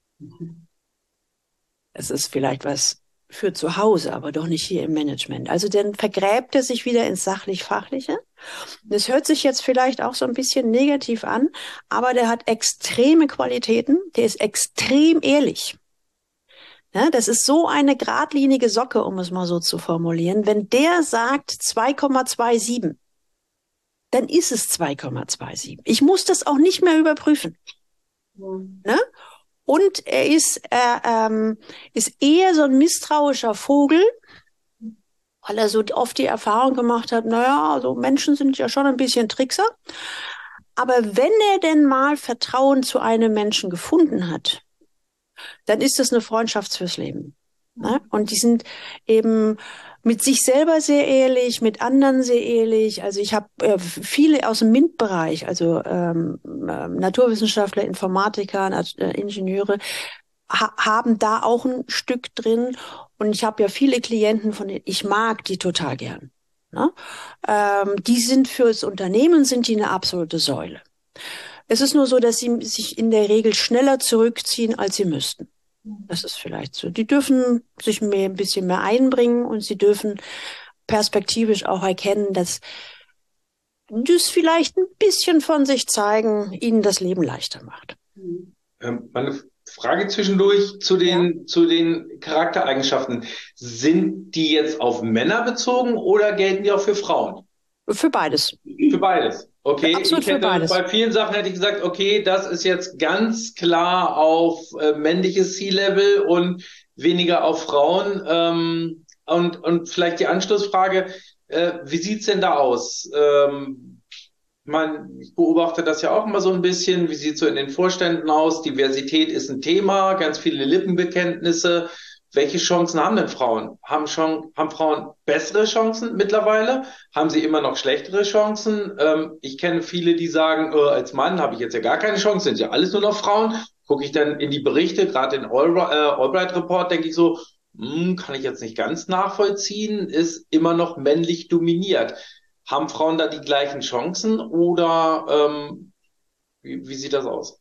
[SPEAKER 4] Es ist vielleicht was für zu Hause, aber doch nicht hier im Management. Also dann vergräbt er sich wieder ins Sachlich-Fachliche. Das hört sich jetzt vielleicht auch so ein bisschen negativ an, aber der hat extreme Qualitäten, der ist extrem ehrlich. Ja, das ist so eine geradlinige Socke, um es mal so zu formulieren. Wenn der sagt 2,27, dann ist es 2,27. Ich muss das auch nicht mehr überprüfen. Ne? Und er ist eher so ein misstrauischer Vogel, weil er so oft die Erfahrung gemacht hat, naja, also Menschen sind ja schon ein bisschen Trickser. Aber wenn er denn mal Vertrauen zu einem Menschen gefunden hat, dann ist das eine Freundschaft fürs Leben. Ne? Und die sind eben mit sich selber sehr ehrlich, mit anderen sehr ehrlich. Also ich habe viele aus dem MINT-Bereich, also Naturwissenschaftler, Informatiker, Ingenieure, haben da auch ein Stück drin. Und ich habe ja viele Klienten, von denen ich mag die total gern. Ne? Die sind fürs Unternehmen, sind die eine absolute Säule. Es ist nur so, dass sie sich in der Regel schneller zurückziehen, als sie müssten. Das ist vielleicht so. Die dürfen sich ein bisschen mehr einbringen und sie dürfen perspektivisch auch erkennen, dass das vielleicht ein bisschen von sich zeigen, ihnen das Leben leichter macht.
[SPEAKER 2] Meine Frage zwischendurch zu den Charaktereigenschaften. Sind die jetzt auf Männer bezogen oder gelten die auch für Frauen?
[SPEAKER 4] Für beides.
[SPEAKER 2] Für beides. Okay,
[SPEAKER 4] Absolut für beides.
[SPEAKER 2] Bei vielen Sachen hätte ich gesagt, okay, das ist jetzt ganz klar auf männliches C-Level und weniger auf Frauen. Und vielleicht die Anschlussfrage, wie sieht's denn da aus? Ich beobachte das ja auch immer so ein bisschen. Wie sieht's so in den Vorständen aus? Diversität ist ein Thema, ganz viele Lippenbekenntnisse. Welche Chancen haben denn Frauen? Haben Frauen bessere Chancen mittlerweile? Haben sie immer noch schlechtere Chancen? Ich kenne viele, die sagen, als Mann habe ich jetzt ja gar keine Chance, sind ja alles nur noch Frauen. Gucke ich dann in die Berichte, gerade den Albright Report, denke ich so, kann ich jetzt nicht ganz nachvollziehen, ist immer noch männlich dominiert. Haben Frauen da die gleichen Chancen oder wie sieht das aus?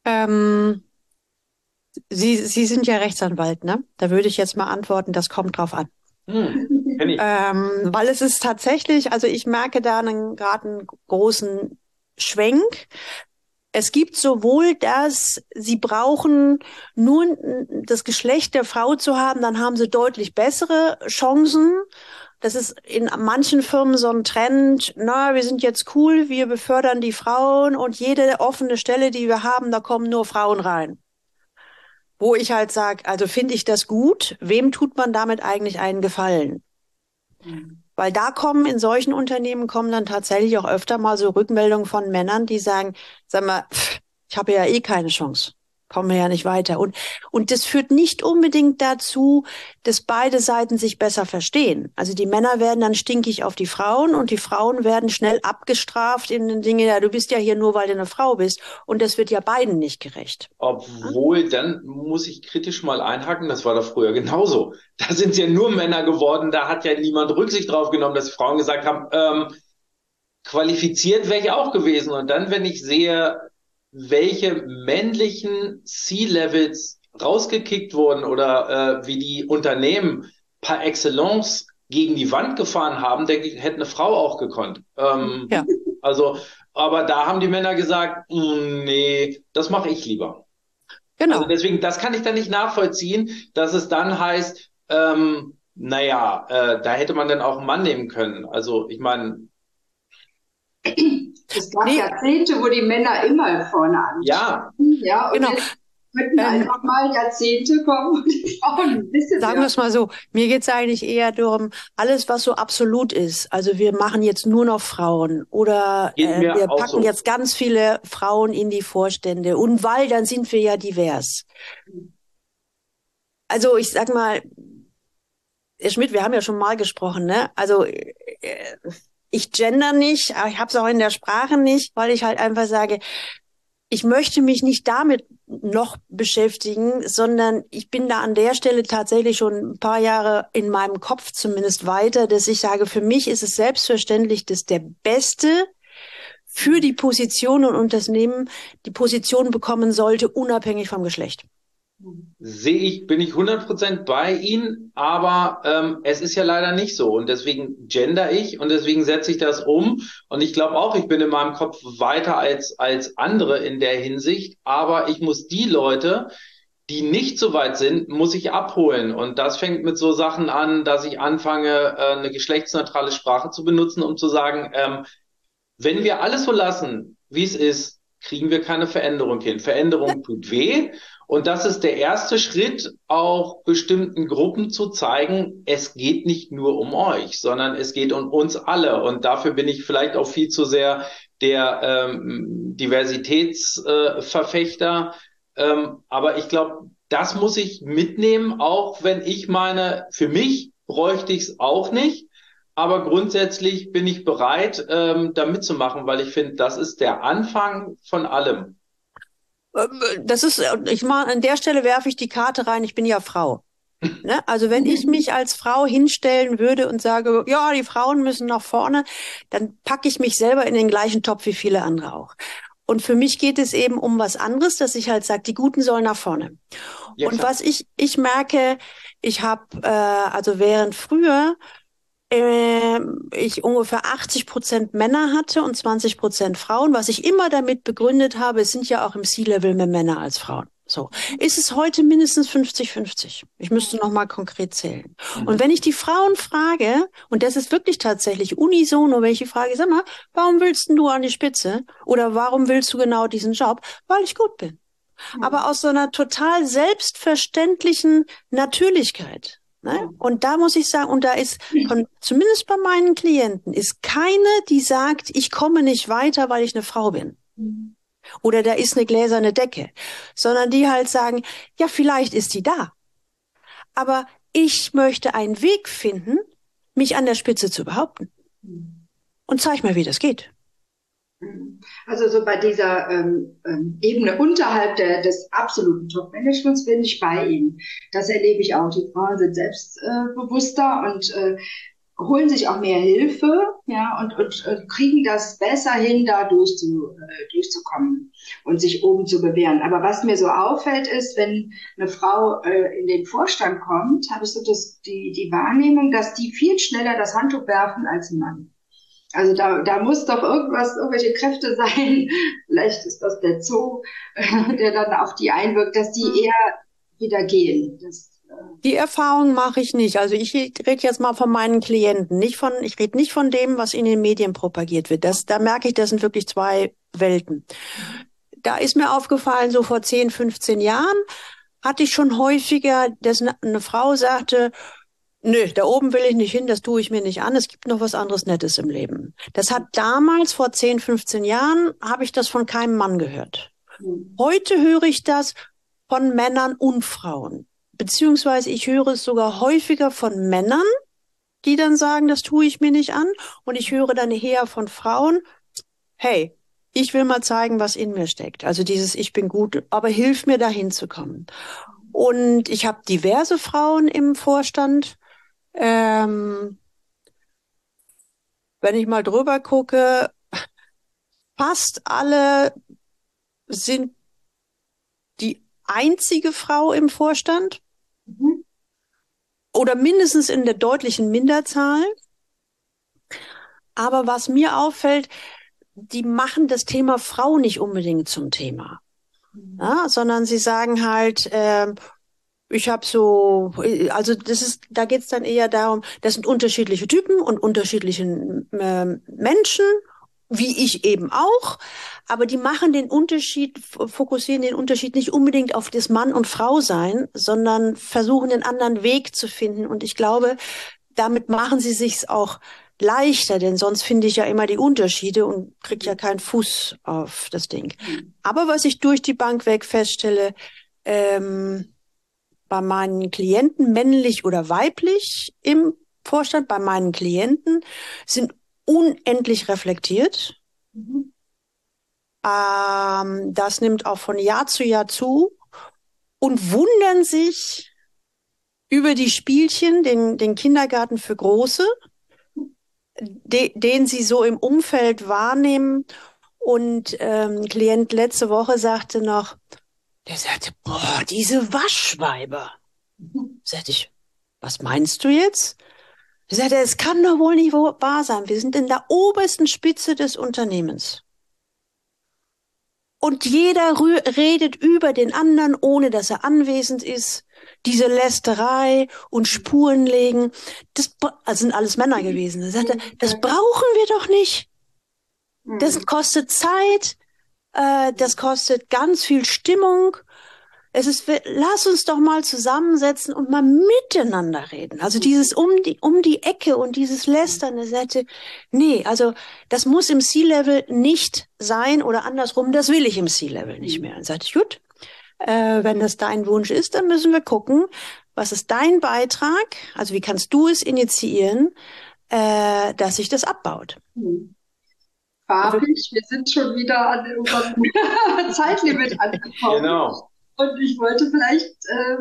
[SPEAKER 4] Sie sind ja Rechtsanwalt, ne? Da würde ich jetzt mal antworten, das kommt drauf an.
[SPEAKER 2] Kenn ich.
[SPEAKER 4] Weil es ist tatsächlich, also ich merke da gerade einen großen Schwenk. Es gibt sowohl sie brauchen nur das Geschlecht der Frau zu haben, dann haben sie deutlich bessere Chancen. Das ist in manchen Firmen so ein Trend, wir sind jetzt cool, wir befördern die Frauen und jede offene Stelle, die wir haben, da kommen nur Frauen rein. Wo ich halt sage, also finde ich das gut, wem tut man damit eigentlich einen Gefallen? Weil in solchen Unternehmen kommen dann tatsächlich auch öfter mal so Rückmeldungen von Männern, die sagen, sag mal, ich habe ja eh keine Chance. Kommen wir ja nicht weiter. Und das führt nicht unbedingt dazu, dass beide Seiten sich besser verstehen. Also die Männer werden dann stinkig auf die Frauen und die Frauen werden schnell abgestraft in den Dingen, ja, du bist ja hier nur, weil du eine Frau bist. Und das wird ja beiden nicht gerecht.
[SPEAKER 2] Obwohl, dann muss ich kritisch mal einhaken, das war doch früher genauso. Da sind es ja nur Männer geworden, da hat ja niemand Rücksicht drauf genommen, dass die Frauen gesagt haben, qualifiziert wäre ich auch gewesen. Und dann, wenn ich sehe, welche männlichen C-Levels rausgekickt wurden oder wie die Unternehmen par excellence gegen die Wand gefahren haben, denke ich, hätte eine Frau auch gekonnt.
[SPEAKER 4] Ja.
[SPEAKER 2] Also, aber da haben die Männer gesagt, nee, das mache ich lieber.
[SPEAKER 4] Genau.
[SPEAKER 2] Also deswegen, das kann ich dann nicht nachvollziehen, dass es dann heißt, da hätte man dann auch einen Mann nehmen können. Also ich meine,
[SPEAKER 3] es gab Jahrzehnte, wo die Männer immer vorne anstanden. Ja, und
[SPEAKER 4] genau.
[SPEAKER 3] jetzt könnten einfach mal Jahrzehnte kommen, wo die Frauen ein bisschen
[SPEAKER 4] sagen wir es mal so, mir geht es eigentlich eher darum, alles, was so absolut ist. Also wir machen jetzt nur noch Frauen oder wir packen jetzt ganz viele Frauen in die Vorstände und dann sind wir ja divers. Also ich sag mal, Herr Schmidt, wir haben ja schon mal gesprochen, ne? Also ich gender nicht, aber ich habe es auch in der Sprache nicht, weil ich halt einfach sage, ich möchte mich nicht damit noch beschäftigen, sondern ich bin da an der Stelle tatsächlich schon ein paar Jahre in meinem Kopf zumindest weiter, dass ich sage, für mich ist es selbstverständlich, dass der Beste für die Position und Unternehmen die Position bekommen sollte, unabhängig vom Geschlecht.
[SPEAKER 2] Bin ich 100% bei Ihnen, aber es ist ja leider nicht so und deswegen gender ich und deswegen setze ich das um und ich glaube auch, ich bin in meinem Kopf weiter als andere in der Hinsicht, aber ich muss die Leute, die nicht so weit sind, muss ich abholen und das fängt mit so Sachen an, dass ich anfange, eine geschlechtsneutrale Sprache zu benutzen, um zu sagen, wenn wir alles so lassen, wie es ist, kriegen wir keine Veränderung hin. Veränderung tut weh. Und das ist der erste Schritt, auch bestimmten Gruppen zu zeigen, es geht nicht nur um euch, sondern es geht um uns alle. Und dafür bin ich vielleicht auch viel zu sehr der Diversitätsverfechter. Aber ich glaube, das muss ich mitnehmen, auch wenn ich für mich bräuchte ich es auch nicht. Aber grundsätzlich bin ich bereit, da mitzumachen, weil ich finde, das ist der Anfang von allem.
[SPEAKER 4] Das ist, ich mal, an der Stelle werfe ich die Karte rein, ich bin ja Frau. Ne? Also wenn ich mich als Frau hinstellen würde und sage, ja, die Frauen müssen nach vorne, dann packe ich mich selber in den gleichen Topf wie viele andere auch. Und für mich geht es eben um was anderes, dass ich halt sage, die Guten sollen nach vorne.
[SPEAKER 2] Ja,
[SPEAKER 4] Und
[SPEAKER 2] klar.
[SPEAKER 4] was ich merke, ich habe, also während früher ich ungefähr 80% Männer hatte und 20% Frauen, was ich immer damit begründet habe, es sind ja auch im C-Level mehr Männer als Frauen. So. Ist es heute mindestens 50-50? Ich müsste noch mal konkret zählen. Und wenn ich die Frauen frage, und das ist wirklich tatsächlich unisono, wenn ich die frage, sag mal, warum willst denn du an die Spitze? Oder warum willst du genau diesen Job? Weil ich gut bin. Aber aus so einer total selbstverständlichen Natürlichkeit. Ne? Und da muss ich sagen, und da ist zumindest bei meinen Klienten, ist keine, die sagt, ich komme nicht weiter, weil ich eine Frau bin. Oder da ist eine gläserne Decke. Sondern die halt sagen, ja, vielleicht ist die da. Aber ich möchte einen Weg finden, mich an der Spitze zu behaupten. Und zeig mir, wie das geht.
[SPEAKER 3] Also so bei dieser Ebene unterhalb des absoluten Top-Managements bin ich bei Ihnen. Das erlebe ich auch. Die Frauen sind selbstbewusster und holen sich auch mehr Hilfe, ja, und kriegen das besser hin, da durchzukommen und sich oben zu bewähren. Aber was mir so auffällt, ist, wenn eine Frau in den Vorstand kommt, habe ich so die Wahrnehmung, dass die viel schneller das Handtuch werfen als ein Mann. Also da muss doch irgendwelche Kräfte sein. Vielleicht ist das der Zoo, der dann auf die einwirkt, dass die eher wieder gehen.
[SPEAKER 4] Die Erfahrung mache ich nicht. Also ich rede jetzt mal von meinen Klienten, ich rede nicht von dem, was in den Medien propagiert wird. Da merke ich, das sind wirklich zwei Welten. Da ist mir aufgefallen, so vor 10, 15 Jahren hatte ich schon häufiger, dass eine Frau sagte, nö, da oben will ich nicht hin, das tue ich mir nicht an, es gibt noch was anderes Nettes im Leben. Das hat damals, vor 10, 15 Jahren, habe ich das von keinem Mann gehört. Heute höre ich das von Männern und Frauen. Beziehungsweise ich höre es sogar häufiger von Männern, die dann sagen, das tue ich mir nicht an. Und ich höre dann eher von Frauen, hey, ich will mal zeigen, was in mir steckt. Also dieses Ich bin gut, aber hilf mir dahin zu kommen. Und ich habe diverse Frauen im Vorstand. Wenn ich mal drüber gucke, fast alle sind die einzige Frau im Vorstand oder mindestens in der deutlichen Minderzahl. Aber was mir auffällt, die machen das Thema Frau nicht unbedingt zum Thema, ja, sondern sie sagen halt, ich habe so, also da geht's dann eher darum, das sind unterschiedliche Typen und unterschiedliche Menschen, wie ich eben auch, aber die machen den Unterschied, fokussieren den Unterschied nicht unbedingt auf das Mann und Frau sein, sondern versuchen den anderen Weg zu finden. Und ich glaube, damit machen sie sich's auch leichter, denn sonst finde ich ja immer die Unterschiede und krieg ja keinen Fuß auf das Ding. Aber was ich durch die Bank weg feststelle, bei meinen Klienten, männlich oder weiblich im Vorstand, bei meinen Klienten, sind unendlich reflektiert. Das nimmt auch von Jahr zu Jahr zu und wundern sich über die Spielchen, den Kindergarten für Große, den sie so im Umfeld wahrnehmen. Und ein Klient letzte Woche sagte noch, der sagte, boah, diese Waschweiber. Sagte ich, was meinst du jetzt? Er sagte, es kann doch wohl nicht wahr sein. Wir sind in der obersten Spitze des Unternehmens. Und jeder redet über den anderen, ohne dass er anwesend ist. Diese Lästerei und Spuren legen, das sind alles Männer gewesen. Er sagte, das brauchen wir doch nicht. Das kostet Zeit, das kostet ganz viel Stimmung. Lass uns doch mal zusammensetzen und mal miteinander reden. Also dieses um die Ecke und dieses Lästern, der sagte, nee, also das muss im C-Level nicht sein oder andersrum, das will ich im C-Level nicht mehr. Dann sagte ich, gut, wenn das dein Wunsch ist, dann müssen wir gucken, was ist dein Beitrag? Also wie kannst du es initiieren, dass sich das abbaut?
[SPEAKER 3] Farbig, wir sind schon wieder an unserem Zeitlimit angekommen.
[SPEAKER 2] Genau.
[SPEAKER 3] Und ich wollte vielleicht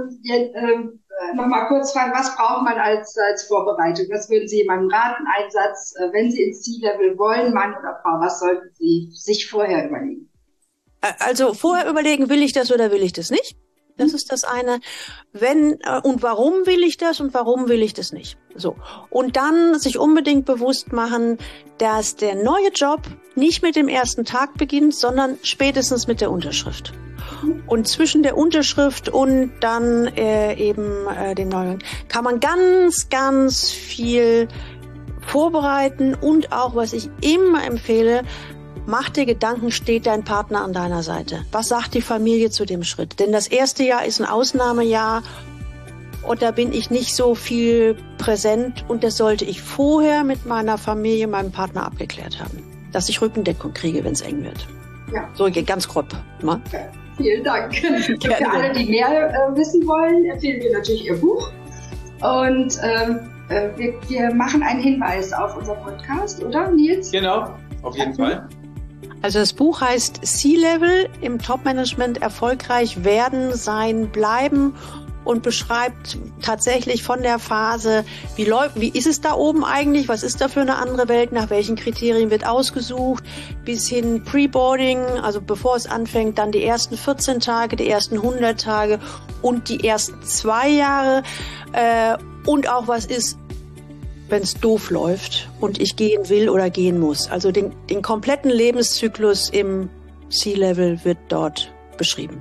[SPEAKER 3] noch mal kurz fragen, was braucht man als Vorbereitung? Was würden Sie jemandem raten? Ein Satz, wenn Sie ins C-Level wollen, Mann oder Frau, was sollten Sie sich vorher überlegen?
[SPEAKER 4] Also vorher überlegen, will ich das oder will ich das nicht? Das ist das eine. Und warum will ich das und warum will ich das nicht? So. Und dann sich unbedingt bewusst machen, dass der neue Job nicht mit dem ersten Tag beginnt, sondern spätestens mit der Unterschrift. Und zwischen der Unterschrift und dann dem neuen kann man ganz, ganz viel vorbereiten und auch, was ich immer empfehle, mach dir Gedanken, steht dein Partner an deiner Seite? Was sagt die Familie zu dem Schritt? Denn das erste Jahr ist ein Ausnahmejahr und da bin ich nicht so viel präsent und das sollte ich vorher mit meiner Familie, meinem Partner abgeklärt haben, dass ich Rückendeckung kriege, wenn es eng wird. Ja. So ganz grob. Ne?
[SPEAKER 3] Okay. Vielen Dank. Für alle, die mehr wissen wollen, empfehlen wir natürlich Ihr Buch. Und wir machen einen Hinweis auf unser Podcast, oder Nils?
[SPEAKER 2] Genau, auf jeden Fall.
[SPEAKER 4] Also das Buch heißt C-Level, im Top-Management erfolgreich werden, sein, bleiben und beschreibt tatsächlich von der Phase, wie ist es da oben eigentlich, was ist da für eine andere Welt, nach welchen Kriterien wird ausgesucht, bis hin Pre-Boarding, also bevor es anfängt, dann die ersten 14 Tage, die ersten 100 Tage und die ersten 2 Jahre und auch was ist, wenn es doof läuft und ich gehen will oder gehen muss. Also den kompletten Lebenszyklus im C-Level wird dort beschrieben.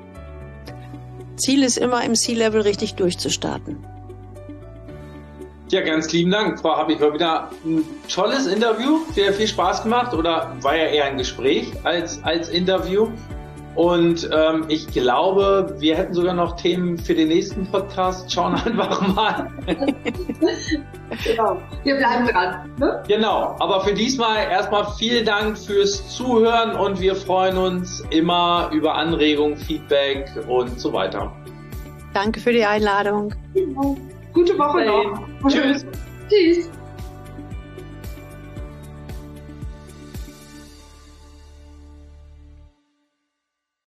[SPEAKER 4] Ziel ist immer, im C-Level richtig durchzustarten.
[SPEAKER 2] Ja, ganz lieben Dank, Frau Happig. War wieder ein tolles Interview. Sehr viel Spaß gemacht oder war ja eher ein Gespräch als Interview. Und ich glaube, wir hätten sogar noch Themen für den nächsten Podcast. Schauen einfach mal.
[SPEAKER 3] Genau, wir bleiben dran. Ne?
[SPEAKER 2] Genau, aber für diesmal erstmal vielen Dank fürs Zuhören und wir freuen uns immer über Anregungen, Feedback und so weiter.
[SPEAKER 4] Danke für die Einladung.
[SPEAKER 3] Gute Woche noch.
[SPEAKER 2] Tschüss.
[SPEAKER 3] Tschüss.